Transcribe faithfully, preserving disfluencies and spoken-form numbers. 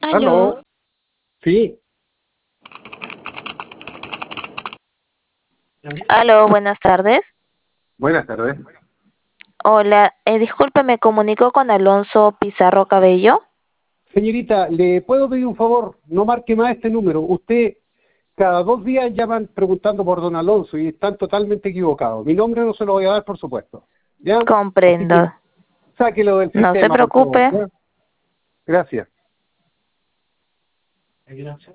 Aló. Aló. Sí. Aló, buenas tardes. Buenas tardes. Hola, eh, disculpe, me comunico con Alonso Pizarro Cabello. Señorita, ¿le puedo pedir un favor? No marque más este número. Usted cada dos días llaman preguntando por don Alonso y están totalmente equivocados. Mi nombre no se lo voy a dar, por supuesto. ¿Ya? Así Comprendo. que sáquelo del No se sistema, por favor. preocupe. ¿Ya? Gracias.